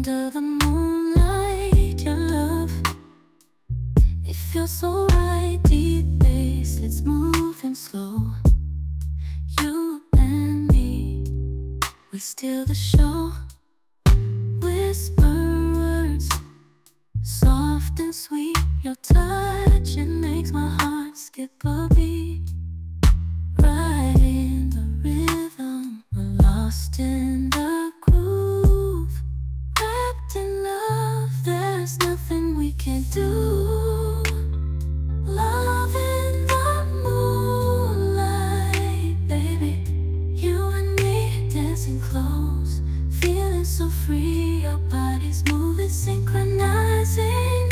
Under the moonlight, your love, it feels so right. Deep bass, it's moving slow. You and me, we steal the show. Whisper words, soft and sweet. Your touch, it makes my heart skip a beat. Right in the rhythm, we're lost in the groove. Wrapped in love, there's nothing we can't do. Love in the moonlight, baby. You and me dancing close, feeling so free. Our bodies moving, synchronizing.